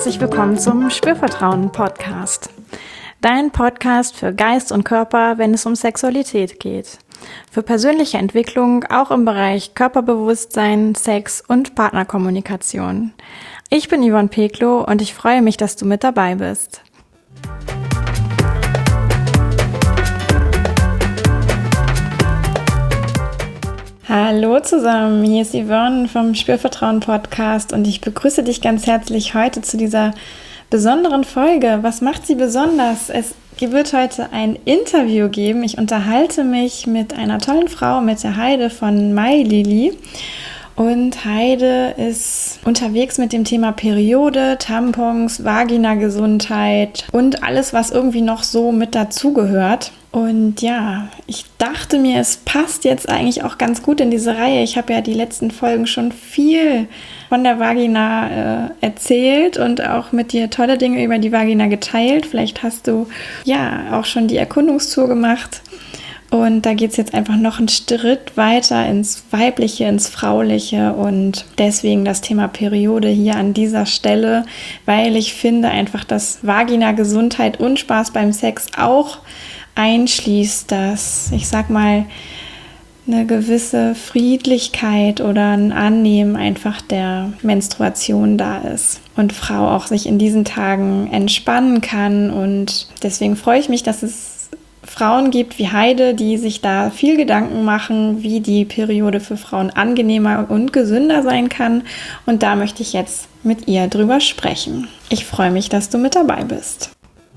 herzlich willkommen zum Spürvertrauen-Podcast. Dein Podcast für Geist und Körper, wenn es um Sexualität geht. Für persönliche Entwicklung auch im Bereich Körperbewusstsein, Sex und Partnerkommunikation. Ich bin Yvonne Peklo und ich freue mich, dass du mit dabei bist. Hallo zusammen, hier ist Yvonne vom Spürvertrauen-Podcast und ich begrüße dich ganz herzlich heute zu dieser besonderen Folge. Was macht sie besonders? Es wird heute ein Interview geben. Ich unterhalte mich mit einer tollen Frau, mit der Heide von MyLily. Und Heide ist unterwegs mit dem Thema Periode, Tampons, Vagina-Gesundheit und alles, was irgendwie noch so mit dazugehört. Und ja, ich dachte mir, es passt jetzt eigentlich auch ganz gut in diese Reihe. Ich habe ja die letzten Folgen schon viel von der Vagina erzählt und auch mit dir tolle Dinge über die Vagina geteilt. Vielleicht hast du ja auch schon die Erkundungstour gemacht. Und da geht es jetzt einfach noch einen Schritt weiter ins Weibliche, ins Frauliche und deswegen das Thema Periode hier an dieser Stelle, weil ich finde einfach, dass Vagina-Gesundheit und Spaß beim Sex auch einschließt, dass, ich sag mal, eine gewisse Friedlichkeit oder ein Annehmen einfach der Menstruation da ist und Frau auch sich in diesen Tagen entspannen kann. Und deswegen freue ich mich, dass es Frauen gibt wie Heide, die sich da viel Gedanken machen, wie die Periode für Frauen angenehmer und gesünder sein kann. Und da möchte ich jetzt mit ihr drüber sprechen. Ich freue mich, dass du mit dabei bist.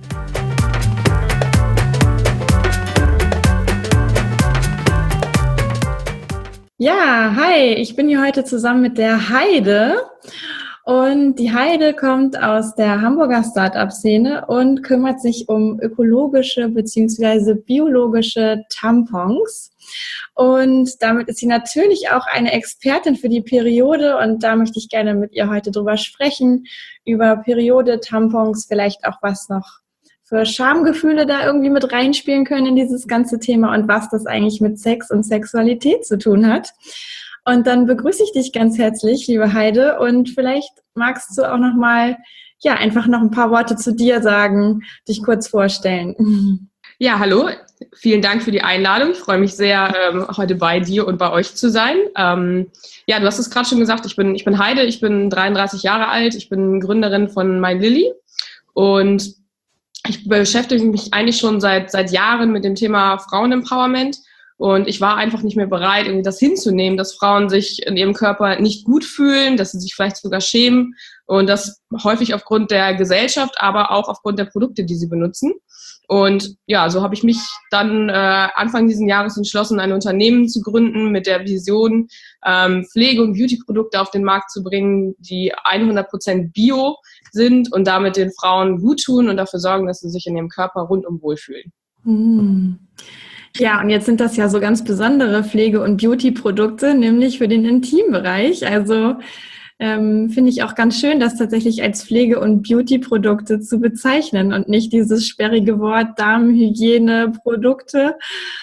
Ja, hi, ich bin hier heute zusammen mit der Heide und die Heide kommt aus der Hamburger Start-up-Szene und kümmert sich um ökologische bzw. biologische Tampons und damit ist sie natürlich auch eine Expertin für die Periode und da möchte ich gerne mit ihr heute drüber sprechen, über Periode, Tampons, vielleicht auch was noch für Schamgefühle da irgendwie mit reinspielen können in dieses ganze Thema und was das eigentlich mit Sex und Sexualität zu tun hat. Und dann begrüße ich dich ganz herzlich, liebe Heide, und vielleicht magst du auch nochmal, ja, einfach noch ein paar Worte zu dir sagen, dich kurz vorstellen. Ja, hallo, vielen Dank für die Einladung. Ich freue mich sehr, heute bei dir und bei euch zu sein. Ja, du hast es gerade schon gesagt, ich bin Heide, ich bin 33 Jahre alt, ich bin Gründerin von MyLily und ich beschäftige mich eigentlich schon seit Jahren mit dem Thema Frauenempowerment und ich war einfach nicht mehr bereit, irgendwie das hinzunehmen, dass Frauen sich in ihrem Körper nicht gut fühlen, dass sie sich vielleicht sogar schämen und das häufig aufgrund der Gesellschaft, aber auch aufgrund der Produkte, die sie benutzen. Und ja, so habe ich mich dann Anfang dieses Jahres entschlossen, ein Unternehmen zu gründen mit der Vision, Pflege- und Beauty-Produkte auf den Markt zu bringen, die 100% Bio sind und damit den Frauen gut tun und dafür sorgen, dass sie sich in ihrem Körper rundum wohlfühlen. Ja, und jetzt sind das ja so ganz besondere Pflege- und Beauty-Produkte, nämlich für den Intimbereich. Also finde ich auch ganz schön, das tatsächlich als Pflege- und Beauty-Produkte zu bezeichnen und nicht dieses sperrige Wort Darmhygiene-Produkte.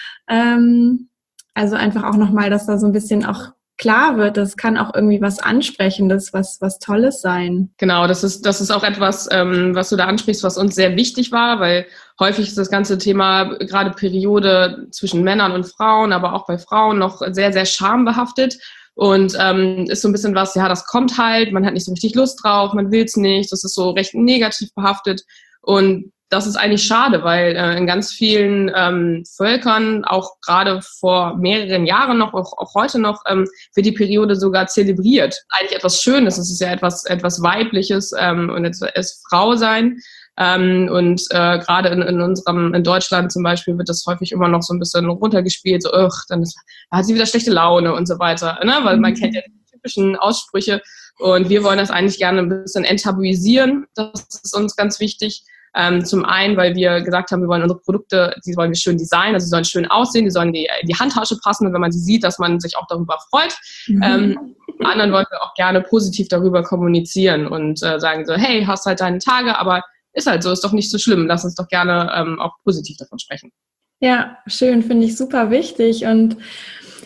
Also einfach auch nochmal, dass da so ein bisschen auch klar wird, das kann auch irgendwie was Ansprechendes, was Tolles sein. Genau, das ist auch etwas, was du da ansprichst, was uns sehr wichtig war, weil häufig ist das ganze Thema, gerade Periode zwischen Männern und Frauen, aber auch bei Frauen noch sehr, sehr schambehaftet und ist so ein bisschen was, ja, das kommt halt, man hat nicht so richtig Lust drauf, man will es nicht, das ist so recht negativ behaftet und das ist eigentlich schade, weil in ganz vielen Völkern, auch gerade vor mehreren Jahren noch, auch heute noch, wird die Periode sogar zelebriert. Eigentlich etwas Schönes, es ist ja etwas Weibliches und es Frau sein. Und gerade in Deutschland zum Beispiel wird das häufig immer noch so ein bisschen runtergespielt, so, dann hat sie wieder schlechte Laune und so weiter, ne? Weil man kennt ja die typischen Aussprüche und wir wollen das eigentlich gerne ein bisschen enttabuisieren, das ist uns ganz wichtig. Zum einen, weil wir gesagt haben, wir wollen unsere Produkte, die wollen wir schön designen, also sie sollen schön aussehen, die sollen in die Handtasche passen und wenn man sie sieht, dass man sich auch darüber freut. Zum anderen wollen wir auch gerne positiv darüber kommunizieren und sagen so, hey, hast halt deine Tage, aber ist halt so, ist doch nicht so schlimm, lass uns doch gerne auch positiv davon sprechen. Ja, schön, finde ich super wichtig und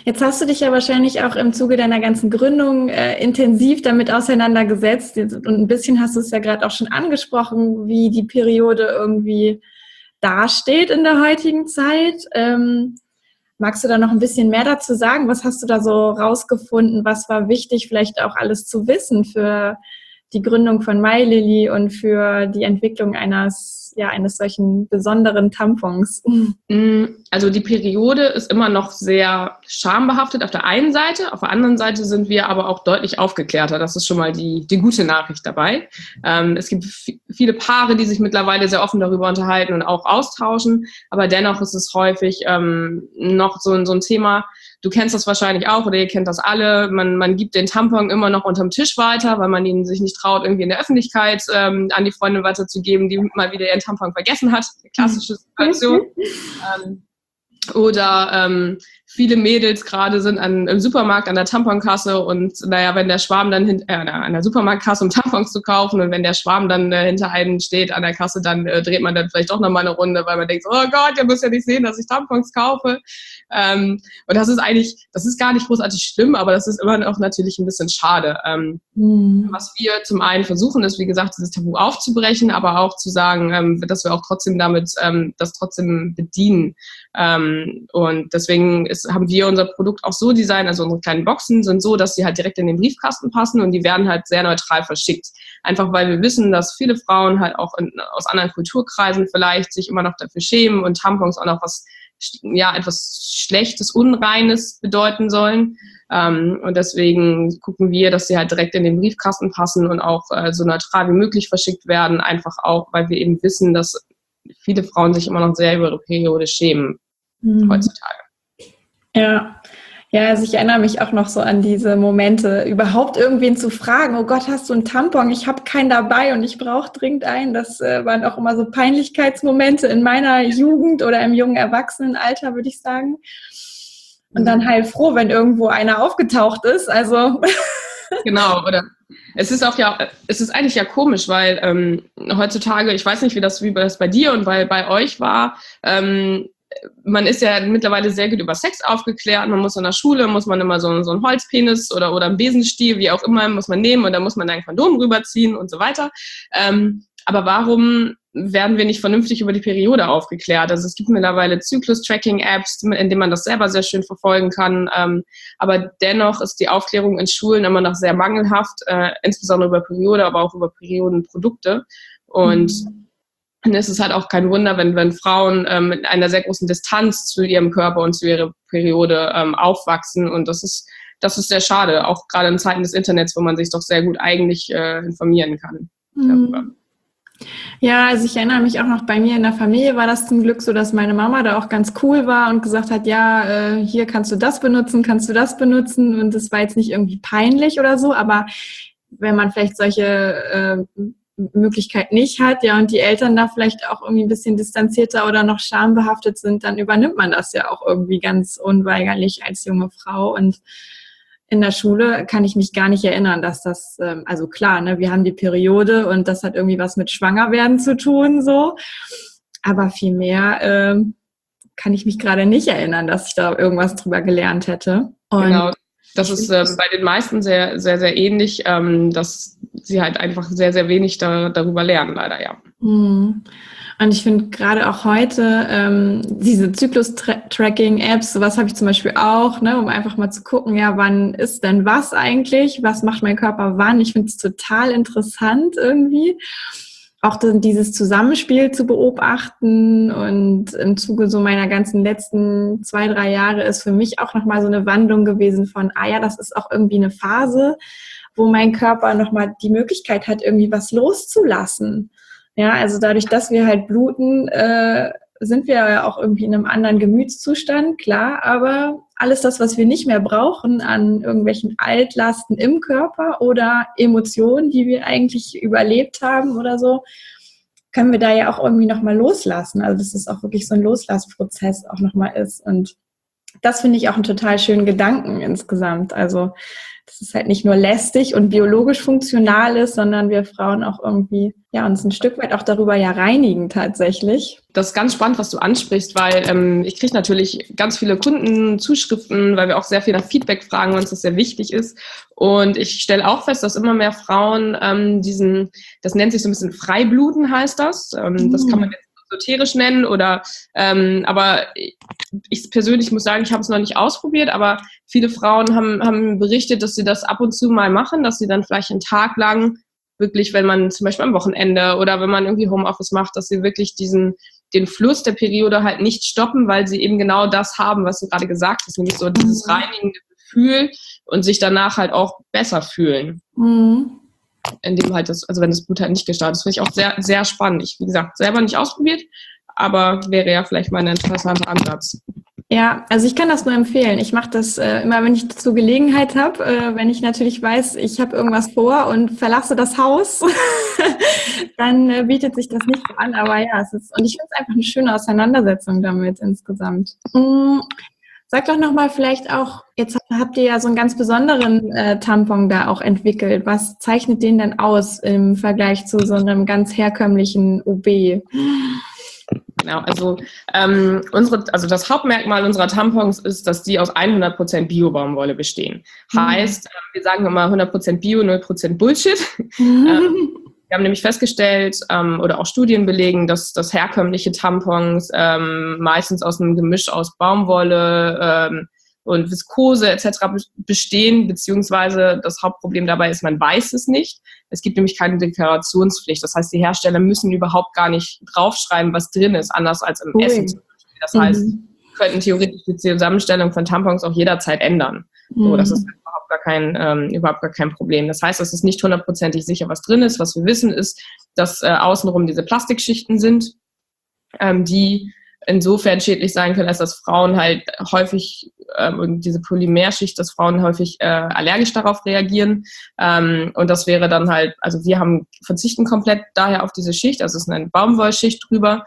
Jetzt hast du dich ja wahrscheinlich auch im Zuge deiner ganzen Gründung intensiv damit auseinandergesetzt. Und ein bisschen hast du es ja gerade auch schon angesprochen, wie die Periode irgendwie dasteht in der heutigen Zeit. Magst du da noch ein bisschen mehr dazu sagen? Was hast du da so rausgefunden? Was war wichtig, vielleicht auch alles zu wissen für die Gründung von MyLily und für die Entwicklung eines solchen besonderen Tampons? Also die Periode ist immer noch sehr schambehaftet auf der einen Seite. Auf der anderen Seite sind wir aber auch deutlich aufgeklärter. Das ist schon mal die gute Nachricht dabei. Es gibt viele Paare, die sich mittlerweile sehr offen darüber unterhalten und auch austauschen. Aber dennoch ist es häufig noch so ein Thema. Du kennst das wahrscheinlich auch oder ihr kennt das alle. Man gibt den Tampon immer noch unterm Tisch weiter, weil man ihn sich nicht traut, irgendwie in der Öffentlichkeit an die Freundin weiterzugeben, die mal wieder ihren Tampon vergessen hat. Eine klassische Situation. Oder viele Mädels gerade sind im Supermarkt an der Tamponkasse und wenn der Schwarm dann an der Supermarktkasse, um Tampons zu kaufen, und wenn der Schwarm dann hinter einem steht an der Kasse, dann dreht man dann vielleicht doch nochmal eine Runde, weil man denkt, oh Gott, ihr müsst ja nicht sehen, dass ich Tampons kaufe. Und das ist gar nicht großartig schlimm, aber das ist immer noch natürlich ein bisschen schade. Was wir zum einen versuchen, ist, wie gesagt, dieses Tabu aufzubrechen, aber auch zu sagen, dass wir auch trotzdem damit das trotzdem bedienen. Und deswegen haben wir unser Produkt auch so designt, also unsere kleinen Boxen sind so, dass sie halt direkt in den Briefkasten passen und die werden halt sehr neutral verschickt. Einfach weil wir wissen, dass viele Frauen halt auch aus anderen Kulturkreisen vielleicht sich immer noch dafür schämen und Tampons auch noch etwas Schlechtes, Unreines bedeuten sollen. Und deswegen gucken wir, dass sie halt direkt in den Briefkasten passen und auch so neutral wie möglich verschickt werden, einfach auch, weil wir eben wissen, dass viele Frauen sich immer noch sehr über ihre Periode schämen heutzutage. Ja. Ja, also ich erinnere mich auch noch so an diese Momente, überhaupt irgendwen zu fragen, oh Gott, hast du einen Tampon? Ich habe keinen dabei und ich brauche dringend einen. Das waren auch immer so Peinlichkeitsmomente in meiner Jugend oder im jungen Erwachsenenalter, würde ich sagen. Und dann heilfroh, wenn irgendwo einer aufgetaucht ist. Also Genau, oder es ist eigentlich ja komisch, weil heutzutage, ich weiß nicht, wie das bei dir und bei euch war, man ist ja mittlerweile sehr gut über Sex aufgeklärt. Man muss in der Schule, muss man immer so einen Holzpenis oder einen Besenstiel, wie auch immer, muss man nehmen und da muss man ein Kondom rüberziehen und so weiter. Aber warum werden wir nicht vernünftig über die Periode aufgeklärt? Also es gibt mittlerweile Zyklus-Tracking-Apps, in denen man das selber sehr schön verfolgen kann. Aber dennoch ist die Aufklärung in Schulen immer noch sehr mangelhaft, insbesondere über Periode, aber auch über Periodenprodukte. Und es ist halt auch kein Wunder, wenn Frauen mit einer sehr großen Distanz zu ihrem Körper und zu ihrer Periode aufwachsen. Und das ist sehr schade, auch gerade in Zeiten des Internets, wo man sich doch sehr gut eigentlich informieren kann darüber. Ja, also ich erinnere mich auch noch, bei mir in der Familie war das zum Glück so, dass meine Mama da auch ganz cool war und gesagt hat, ja, hier kannst du das benutzen und das war jetzt nicht irgendwie peinlich oder so, aber wenn man vielleicht solche Möglichkeit nicht hat, ja, und die Eltern da vielleicht auch irgendwie ein bisschen distanzierter oder noch schambehaftet sind, dann übernimmt man das ja auch irgendwie ganz unweigerlich als junge Frau. Und in der Schule kann ich mich gar nicht erinnern, dass das, also klar, ne, wir haben die Periode und das hat irgendwie was mit Schwangerwerden zu tun, so. Aber viel mehr kann ich mich gerade nicht erinnern, dass ich da irgendwas drüber gelernt hätte. Und genau. Das ist bei den meisten sehr, sehr, sehr ähnlich, dass sie halt einfach sehr, sehr wenig darüber lernen, leider, ja. Und ich finde gerade auch heute diese Zyklus-Tracking-Apps, sowas habe ich zum Beispiel auch, ne, um einfach mal zu gucken, ja, wann ist denn was eigentlich? Was macht mein Körper wann? Ich finde es total interessant irgendwie. Auch dieses Zusammenspiel zu beobachten und im Zuge so meiner ganzen letzten 2-3 Jahre ist für mich auch nochmal so eine Wandlung gewesen von, das ist auch irgendwie eine Phase, wo mein Körper nochmal die Möglichkeit hat, irgendwie was loszulassen. Ja, also dadurch, dass wir halt bluten, sind wir ja auch irgendwie in einem anderen Gemütszustand, klar, aber alles das, was wir nicht mehr brauchen an irgendwelchen Altlasten im Körper oder Emotionen, die wir eigentlich überlebt haben oder so, können wir da ja auch irgendwie nochmal loslassen. Also dass es auch wirklich so ein Loslassprozess auch nochmal ist. Und das finde ich auch einen total schönen Gedanken insgesamt. Also, dass es halt nicht nur lästig und biologisch funktional ist, sondern wir Frauen auch irgendwie, ja, uns ein Stück weit auch darüber ja reinigen tatsächlich. Das ist ganz spannend, was du ansprichst, weil ich kriege natürlich ganz viele Kundenzuschriften, weil wir auch sehr viel nach Feedback fragen, weil uns das sehr wichtig ist. Und ich stelle auch fest, dass immer mehr Frauen das nennt sich so ein bisschen Freibluten, heißt das. Das kann man jetzt esoterisch nennen aber ich persönlich muss sagen, ich habe es noch nicht ausprobiert, aber viele Frauen haben berichtet, dass sie das ab und zu mal machen, dass sie dann vielleicht einen Tag lang wirklich, wenn man zum Beispiel am Wochenende oder wenn man irgendwie Homeoffice macht, dass sie wirklich den Fluss der Periode halt nicht stoppen, weil sie eben genau das haben, was du gerade gesagt hast, nämlich so dieses reinigende Gefühl und sich danach halt auch besser fühlen. Indem halt wenn das Blut halt nicht gestartet ist. Das finde ich auch sehr, sehr spannend. Ich, wie gesagt, selber nicht ausprobiert, aber wäre ja vielleicht mal ein interessanter Ansatz. Ja, also ich kann das nur empfehlen. Ich mache das immer, wenn ich dazu Gelegenheit habe, wenn ich natürlich weiß, ich habe irgendwas vor und verlasse das Haus, dann bietet sich das nicht so an. Aber ja, und ich finde es einfach eine schöne Auseinandersetzung damit insgesamt. Sag doch nochmal vielleicht auch, jetzt habt ihr ja so einen ganz besonderen Tampon da auch entwickelt. Was zeichnet den denn aus im Vergleich zu so einem ganz herkömmlichen OB? Genau, also das Hauptmerkmal unserer Tampons ist, dass die aus 100% Bio-Baumwolle bestehen. Heißt, wir sagen immer 100% Bio, 0% Bullshit. Wir haben nämlich festgestellt oder auch Studien belegen, dass herkömmliche Tampons meistens aus einem Gemisch aus Baumwolle und Viskose etc. bestehen, beziehungsweise das Hauptproblem dabei ist, man weiß es nicht. Es gibt nämlich keine Deklarationspflicht. Das heißt, die Hersteller müssen überhaupt gar nicht draufschreiben, was drin ist, anders als im Essen zum Beispiel. Das heißt, könnten theoretisch die Zusammenstellung von Tampons auch jederzeit ändern. So, das ist überhaupt gar kein Problem. Das heißt, es ist nicht 100% sicher, was drin ist. Was wir wissen, ist, dass außenrum diese Plastikschichten sind, die insofern schädlich sein können, als dass Frauen halt häufig, und diese Polymerschicht, dass Frauen häufig allergisch darauf reagieren. Und das wäre dann halt, also wir verzichten komplett daher auf diese Schicht, also es ist eine Baumwollschicht drüber,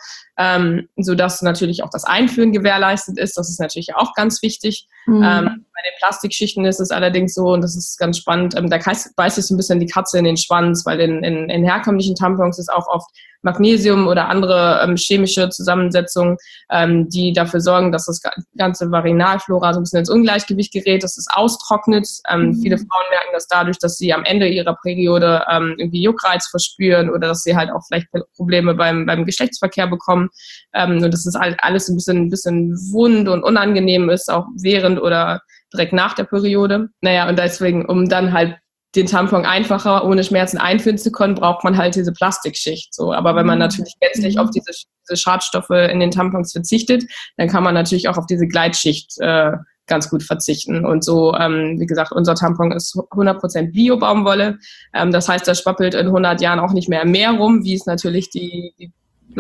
sodass natürlich auch das Einführen gewährleistet ist. Das ist natürlich auch ganz wichtig. Bei den Plastikschichten ist es allerdings so, und das ist ganz spannend, da beißt sich so ein bisschen die Katze in den Schwanz, weil in herkömmlichen Tampons ist auch oft Magnesium oder andere chemische Zusammensetzungen, die dafür sorgen, dass das ganze Vaginalflora so ein bisschen ins Ungleichgewicht gerät, dass es austrocknet. Viele Frauen merken das dadurch, dass sie am Ende ihrer Periode irgendwie Juckreiz verspüren oder dass sie halt auch vielleicht Probleme beim Geschlechtsverkehr bekommen. Und das ist alles ein bisschen wund und unangenehm ist, auch während oder direkt nach der Periode. Naja, und deswegen, um dann halt den Tampon einfacher ohne Schmerzen einführen zu können, braucht man halt diese Plastikschicht. So, aber wenn man natürlich gänzlich auf diese Schadstoffe in den Tampons verzichtet, dann kann man natürlich auch auf diese Gleitschicht ganz gut verzichten. Und so, wie gesagt, unser Tampon ist 100% Bio-Baumwolle. Das heißt, das schwappelt in 100 Jahren auch nicht mehr im Meer rum, wie es natürlich die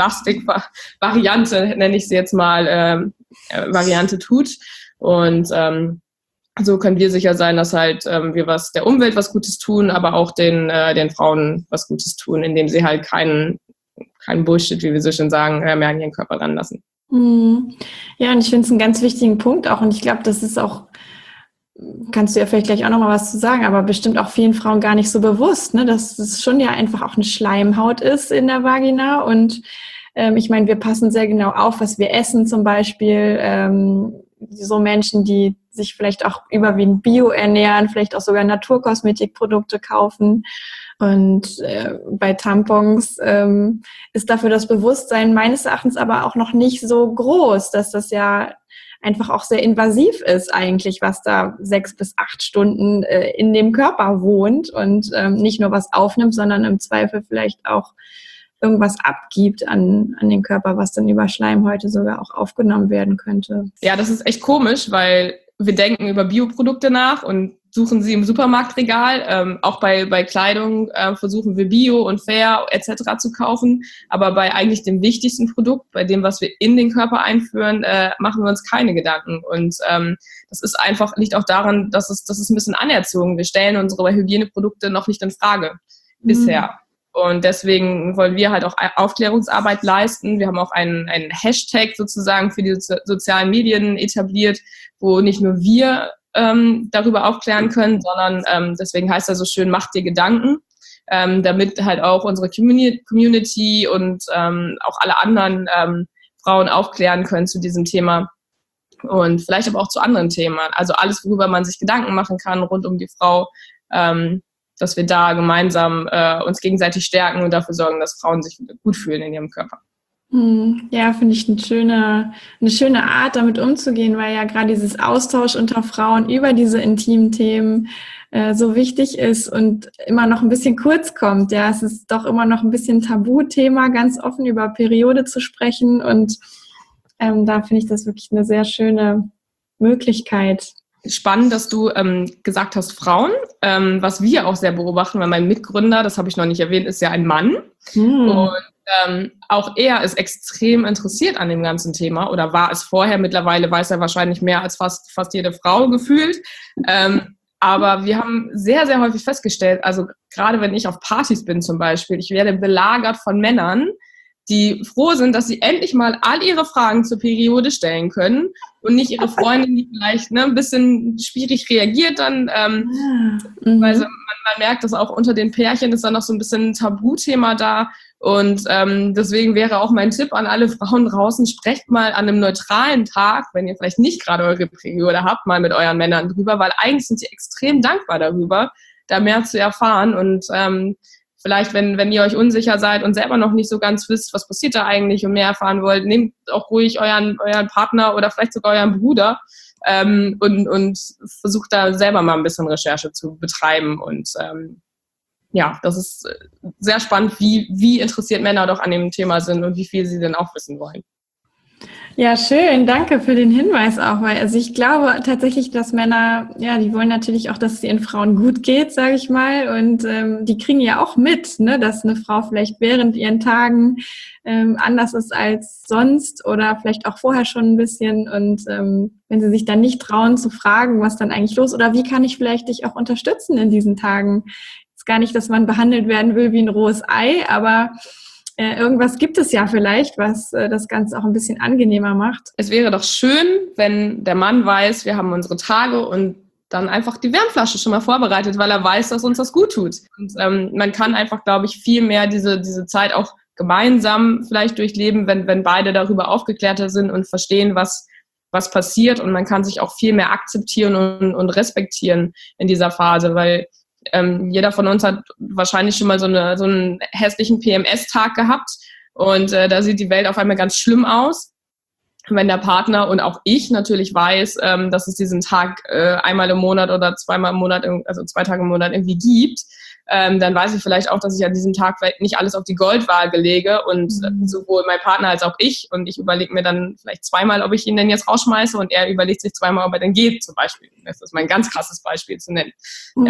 Plastik-Variante, nenne ich sie jetzt mal, Variante tut. Und so können wir sicher sein, dass halt wir der Umwelt was Gutes tun, aber auch den Frauen was Gutes tun, indem sie halt keinen Bullshit, wie wir so schön sagen, mehr an ihren Körper ranlassen. Ja, und ich finde es einen ganz wichtigen Punkt auch. Und ich glaube, das ist auch, kannst du ja vielleicht gleich auch nochmal was zu sagen, aber bestimmt auch vielen Frauen gar nicht so bewusst, ne, dass es schon ja einfach auch eine Schleimhaut ist in der Vagina. Und ich meine, wir passen sehr genau auf, was wir essen zum Beispiel. So Menschen, die sich vielleicht auch überwiegend Bio ernähren, vielleicht auch sogar Naturkosmetikprodukte kaufen. Und bei Tampons ist dafür das Bewusstsein meines Erachtens aber auch noch nicht so groß, dass das ja einfach auch sehr invasiv ist eigentlich, was da 6 bis 8 Stunden in dem Körper wohnt und nicht nur was aufnimmt, sondern im Zweifel vielleicht auch irgendwas abgibt an den Körper, was dann über Schleimhäute sogar auch aufgenommen werden könnte. Ja, das ist echt komisch, weil wir denken über Bioprodukte nach und suchen sie im Supermarktregal. Auch bei Kleidung versuchen wir Bio und Fair etc. zu kaufen. Aber bei eigentlich dem wichtigsten Produkt, bei dem, was wir in den Körper einführen, machen wir uns keine Gedanken. Und das ist einfach, liegt auch daran, dass es ein bisschen anerzogen. Wir stellen unsere Hygieneprodukte noch nicht in Frage bisher. Und deswegen wollen wir halt auch Aufklärungsarbeit leisten. Wir haben auch einen Hashtag sozusagen für die sozialen Medien etabliert, wo nicht nur wir darüber aufklären können, sondern deswegen heißt er so schön, mach dir Gedanken, damit halt auch unsere Community und auch alle anderen Frauen aufklären können zu diesem Thema und vielleicht aber auch zu anderen Themen. Also alles, worüber man sich Gedanken machen kann rund um die Frau, dass wir da gemeinsam uns gegenseitig stärken und dafür sorgen, dass Frauen sich gut fühlen in ihrem Körper. Ja, finde ich eine schöne Art, damit umzugehen, weil ja gerade dieses Austausch unter Frauen über diese intimen Themen so wichtig ist und immer noch ein bisschen kurz kommt. Ja, es ist doch immer noch ein bisschen Tabuthema, ganz offen über Periode zu sprechen, und da finde ich das wirklich eine sehr schöne Möglichkeit. Spannend, dass du gesagt hast Frauen, was wir auch sehr beobachten, weil mein Mitgründer, das habe ich noch nicht erwähnt, ist ja ein Mann. Und auch er ist extrem interessiert an dem ganzen Thema oder war es vorher. Mittlerweile weiß er wahrscheinlich mehr als fast jede Frau gefühlt. Aber wir haben sehr, sehr häufig festgestellt, also gerade wenn ich auf Partys bin zum Beispiel, ich werde belagert von Männern, die froh sind, dass sie endlich mal all ihre Fragen zur Periode stellen können und nicht ihre Freundin, die vielleicht ein bisschen schwierig reagiert dann, weil man merkt, dass auch unter den Pärchen ist dann noch so ein bisschen ein Tabuthema da. Und deswegen wäre auch mein Tipp an alle Frauen draußen, sprecht mal an einem neutralen Tag, wenn ihr vielleicht nicht gerade eure Periode habt, mal mit euren Männern drüber, weil eigentlich sind sie extrem dankbar darüber, da mehr zu erfahren. Und vielleicht, wenn ihr euch unsicher seid und selber noch nicht so ganz wisst, was passiert da eigentlich und mehr erfahren wollt, nehmt auch ruhig euren Partner oder vielleicht sogar euren Bruder und versucht da selber mal ein bisschen Recherche zu betreiben. Und ja, das ist sehr spannend, wie interessiert Männer doch an dem Thema sind und wie viel sie denn auch wissen wollen. Ja, schön. Danke für den Hinweis auch, weil also ich glaube tatsächlich, dass Männer, ja, die wollen natürlich auch, dass es ihren Frauen gut geht, sage ich mal, und die kriegen ja auch mit, ne, dass eine Frau vielleicht während ihren Tagen anders ist als sonst oder vielleicht auch vorher schon ein bisschen, und wenn sie sich dann nicht trauen zu fragen, was dann eigentlich los oder wie kann ich vielleicht dich auch unterstützen in diesen Tagen. Ist gar nicht, dass man behandelt werden will wie ein rohes Ei, aber irgendwas gibt es ja vielleicht, was das Ganze auch ein bisschen angenehmer macht. Es wäre doch schön, wenn der Mann weiß, wir haben unsere Tage und dann einfach die Wärmflasche schon mal vorbereitet, weil er weiß, dass uns das gut tut. Und man kann einfach, glaube ich, viel mehr diese Zeit auch gemeinsam vielleicht durchleben, wenn beide darüber aufgeklärter sind und verstehen, was passiert. Und man kann sich auch viel mehr akzeptieren und respektieren in dieser Phase, weil jeder von uns hat wahrscheinlich schon mal so einen hässlichen PMS-Tag gehabt und da sieht die Welt auf einmal ganz schlimm aus. Wenn der Partner und auch ich natürlich weiß, dass es diesen Tag einmal im Monat oder zweimal im Monat, also 2 Tage im Monat irgendwie gibt, dann weiß ich vielleicht auch, dass ich an diesem Tag vielleicht nicht alles auf die Goldwaage lege und sowohl mein Partner als auch ich, und ich überlege mir dann vielleicht zweimal, ob ich ihn denn jetzt rausschmeiße, und er überlegt sich zweimal, ob er denn geht, zum Beispiel. Das ist mein ganz krasses Beispiel zu nennen.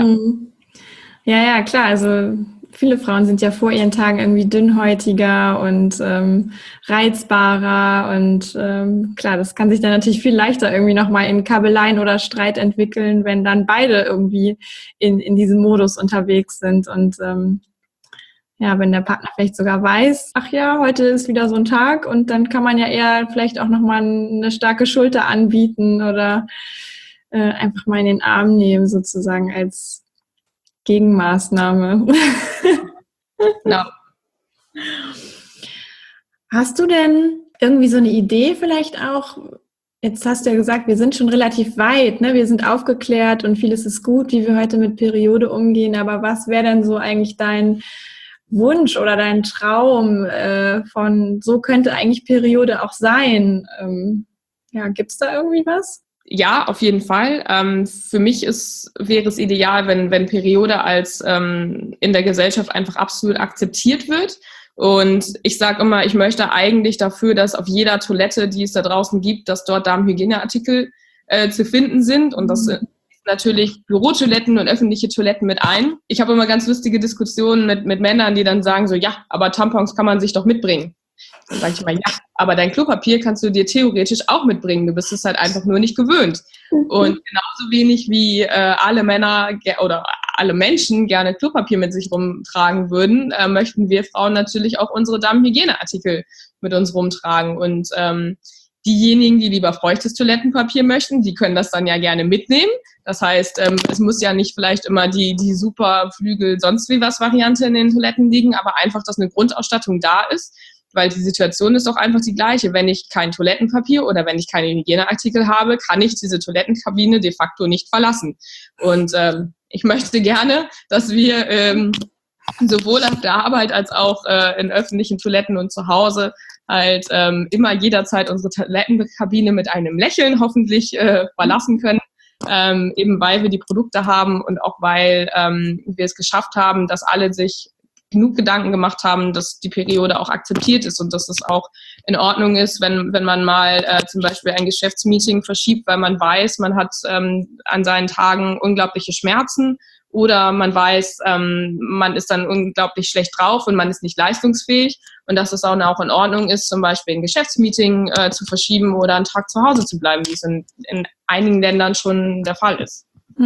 Ja, klar, also viele Frauen sind ja vor ihren Tagen irgendwie dünnhäutiger und reizbarer, und klar, das kann sich dann natürlich viel leichter irgendwie nochmal in Kabeleien oder Streit entwickeln, wenn dann beide irgendwie in diesem Modus unterwegs sind, und ja, wenn der Partner vielleicht sogar weiß, ach ja, heute ist wieder so ein Tag, und dann kann man ja eher vielleicht auch nochmal eine starke Schulter anbieten oder einfach mal in den Arm nehmen sozusagen als Gegenmaßnahme. Genau. Hast du denn irgendwie so eine Idee vielleicht auch? Jetzt hast du ja gesagt, wir sind schon relativ weit, ne? Wir sind aufgeklärt und vieles ist gut, wie wir heute mit Periode umgehen. Aber was wäre denn so eigentlich dein Wunsch oder dein Traum von, so könnte eigentlich Periode auch sein? Ja, gibt's da irgendwie was? Ja, auf jeden Fall. Für mich wäre es ideal, wenn Periode als in der Gesellschaft einfach absolut akzeptiert wird. Und ich sage immer, ich möchte eigentlich dafür, dass auf jeder Toilette, die es da draußen gibt, dass dort Darmhygieneartikel zu finden sind. Und das sind natürlich Bürotoiletten und öffentliche Toiletten mit ein. Ich habe immer ganz lustige Diskussionen mit Männern, die dann sagen so, ja, aber Tampons kann man sich doch mitbringen. Dann sage ich mal, ja, aber dein Klopapier kannst du dir theoretisch auch mitbringen. Du bist es halt einfach nur nicht gewöhnt. Und genauso wenig wie alle Männer oder alle Menschen gerne Klopapier mit sich rumtragen würden, möchten wir Frauen natürlich auch unsere Damenhygieneartikel mit uns rumtragen. Und diejenigen, die lieber feuchtes Toilettenpapier möchten, die können das dann ja gerne mitnehmen. Das heißt, es muss ja nicht vielleicht immer die super Flügel sonst wie was Variante in den Toiletten liegen, aber einfach, dass eine Grundausstattung da ist, weil die Situation ist doch einfach die gleiche. Wenn ich kein Toilettenpapier oder wenn ich keine Hygieneartikel habe, kann ich diese Toilettenkabine de facto nicht verlassen. Und ich möchte gerne, dass wir sowohl auf der Arbeit als auch in öffentlichen Toiletten und zu Hause halt immer jederzeit unsere Toilettenkabine mit einem Lächeln hoffentlich verlassen können. Eben weil wir die Produkte haben und auch weil wir es geschafft haben, dass alle sich genug Gedanken gemacht haben, dass die Periode auch akzeptiert ist und dass es auch in Ordnung ist, wenn man mal zum Beispiel ein Geschäftsmeeting verschiebt, weil man weiß, man hat an seinen Tagen unglaubliche Schmerzen oder man weiß, man ist dann unglaublich schlecht drauf und man ist nicht leistungsfähig und dass es auch in Ordnung ist, zum Beispiel ein Geschäftsmeeting zu verschieben oder einen Tag zu Hause zu bleiben, wie es in einigen Ländern schon der Fall ist.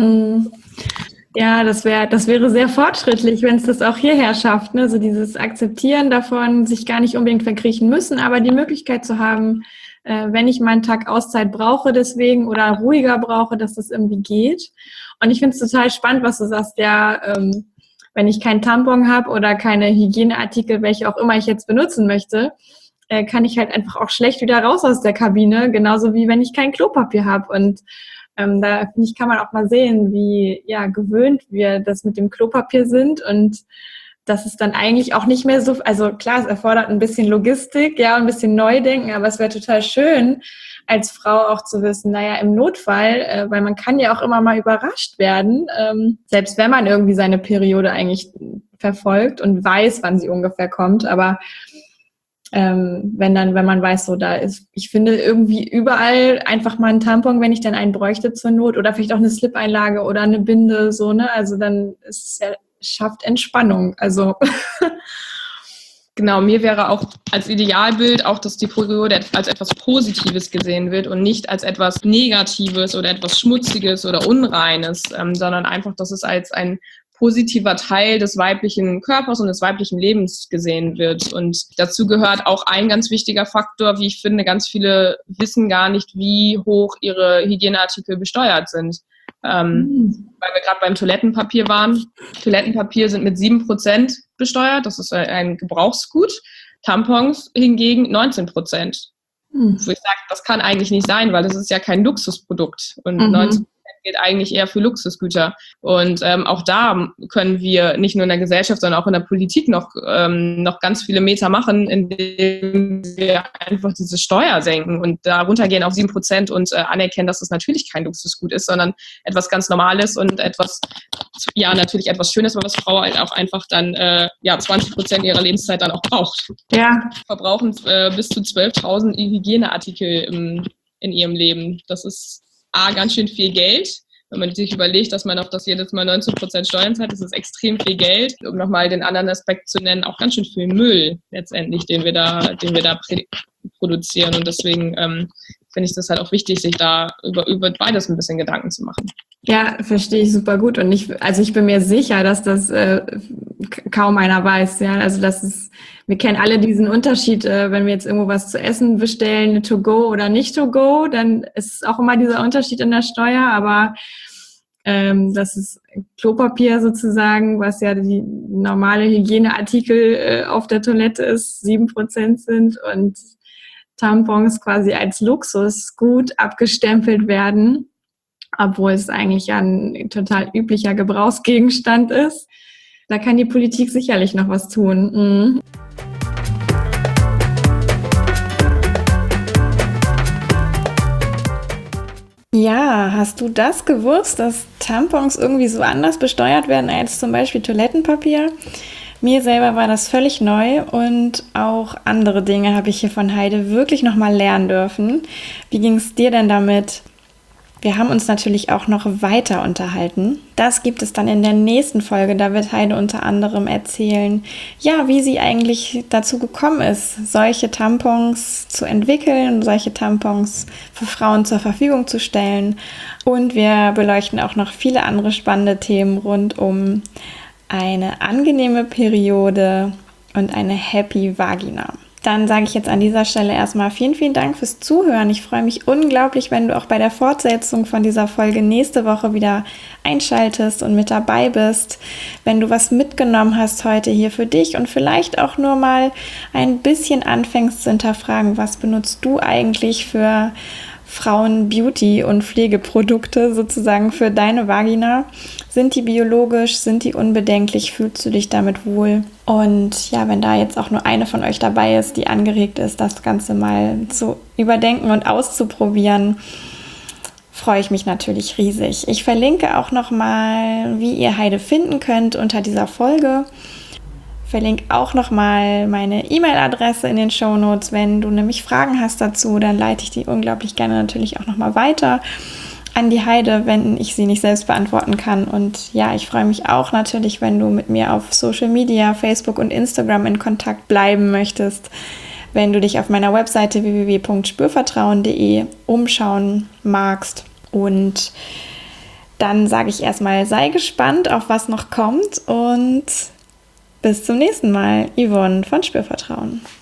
Ja, das wäre sehr fortschrittlich, wenn es das auch hierher schafft, ne? So dieses Akzeptieren davon, sich gar nicht unbedingt verkriechen müssen, aber die Möglichkeit zu haben, wenn ich mal einen Tag Auszeit brauche deswegen oder ruhiger brauche, dass das irgendwie geht. Und ich finde es total spannend, was du sagst, ja, wenn ich keinen Tampon habe oder keine Hygieneartikel, welche auch immer ich jetzt benutzen möchte, kann ich halt einfach auch schlecht wieder raus aus der Kabine, genauso wie wenn ich kein Klopapier habe. Und da, finde ich, kann man auch mal sehen, wie gewöhnt wir das mit dem Klopapier sind und dass es dann eigentlich auch nicht mehr so, also klar, es erfordert ein bisschen Logistik, ein bisschen Neudenken, aber es wäre total schön, als Frau auch zu wissen, im Notfall, weil man kann ja auch immer mal überrascht werden, selbst wenn man irgendwie seine Periode eigentlich verfolgt und weiß, wann sie ungefähr kommt, aber wenn man weiß, so da ist, ich finde irgendwie überall einfach mal ein Tampon, wenn ich dann einen bräuchte zur Not oder vielleicht auch eine Slip-Einlage oder eine Binde, so, ne, also dann ist es schafft Entspannung, also. Genau, mir wäre auch als Idealbild auch, dass die Periode als etwas Positives gesehen wird und nicht als etwas Negatives oder etwas Schmutziges oder Unreines, sondern einfach, dass es als ein positiver Teil des weiblichen Körpers und des weiblichen Lebens gesehen wird. Und dazu gehört auch ein ganz wichtiger Faktor, wie ich finde, ganz viele wissen gar nicht, wie hoch ihre Hygieneartikel besteuert sind. Weil wir gerade beim Toilettenpapier waren. Toilettenpapier sind mit 7% besteuert, das ist ein Gebrauchsgut. Tampons hingegen 19%. Wo ich sage, das kann eigentlich nicht sein, weil das ist ja kein Luxusprodukt. Und 19% gilt eigentlich eher für Luxusgüter. Und auch da können wir nicht nur in der Gesellschaft, sondern auch in der Politik noch ganz viele Meter machen, indem wir einfach diese Steuer senken und da runtergehen auf 7% und anerkennen, dass das natürlich kein Luxusgut ist, sondern etwas ganz Normales und etwas, natürlich etwas Schönes, weil was Frau halt auch einfach dann 20% ihrer Lebenszeit dann auch braucht. Ja. Verbrauchen bis zu 12.000 Hygieneartikel in ihrem Leben. Das ist ganz schön viel Geld. Wenn man sich überlegt, dass man auf das jedes Mal 19% Steuern zahlt, das ist extrem viel Geld. Um nochmal den anderen Aspekt zu nennen, auch ganz schön viel Müll letztendlich, den wir da produzieren. Und deswegen finde ich das halt auch wichtig, sich da über beides ein bisschen Gedanken zu machen. Ja, verstehe ich super gut. Und ich bin mir sicher, dass das kaum einer weiß. Ja, also wir kennen alle diesen Unterschied, wenn wir jetzt irgendwo was zu essen bestellen, to go oder nicht to go, dann ist auch immer dieser Unterschied in der Steuer. Aber das ist Klopapier sozusagen, was ja die normale Hygieneartikel auf der Toilette ist, 7% sind und Tampons quasi als Luxusgut abgestempelt werden, obwohl es eigentlich ja ein total üblicher Gebrauchsgegenstand ist. Da kann die Politik sicherlich noch was tun. Ja, hast du das gewusst, dass Tampons irgendwie so anders besteuert werden als zum Beispiel Toilettenpapier? Mir selber war das völlig neu und auch andere Dinge habe ich hier von Heide wirklich nochmal lernen dürfen. Wie ging es dir denn damit? Wir haben uns natürlich auch noch weiter unterhalten. Das gibt es dann in der nächsten Folge. Da wird Heide unter anderem erzählen, ja, wie sie eigentlich dazu gekommen ist, solche Tampons zu entwickeln, solche Tampons für Frauen zur Verfügung zu stellen. Und wir beleuchten auch noch viele andere spannende Themen rund um eine angenehme Periode und eine happy Vagina. Dann sage ich jetzt an dieser Stelle erstmal vielen, vielen Dank fürs Zuhören. Ich freue mich unglaublich, wenn du auch bei der Fortsetzung von dieser Folge nächste Woche wieder einschaltest und mit dabei bist. Wenn du was mitgenommen hast heute hier für dich und vielleicht auch nur mal ein bisschen anfängst zu hinterfragen, was benutzt du eigentlich für Frauen-Beauty- und Pflegeprodukte sozusagen für deine Vagina. Sind die biologisch, sind die unbedenklich, fühlst du dich damit wohl? Und ja, wenn da jetzt auch nur eine von euch dabei ist, die angeregt ist, das Ganze mal zu überdenken und auszuprobieren, freue ich mich natürlich riesig. Ich verlinke auch nochmal, wie ihr Heide finden könnt unter dieser Folge. Verlinke auch nochmal meine E-Mail-Adresse in den Shownotes. Wenn du nämlich Fragen hast dazu, dann leite ich die unglaublich gerne natürlich auch nochmal weiter an die Heide, wenn ich sie nicht selbst beantworten kann. Und ja, ich freue mich auch natürlich, wenn du mit mir auf Social Media, Facebook und Instagram in Kontakt bleiben möchtest, wenn du dich auf meiner Webseite www.spürvertrauen.de umschauen magst. Und dann sage ich erstmal, sei gespannt, auf was noch kommt und bis zum nächsten Mal. Yvonne von Spürvertrauen.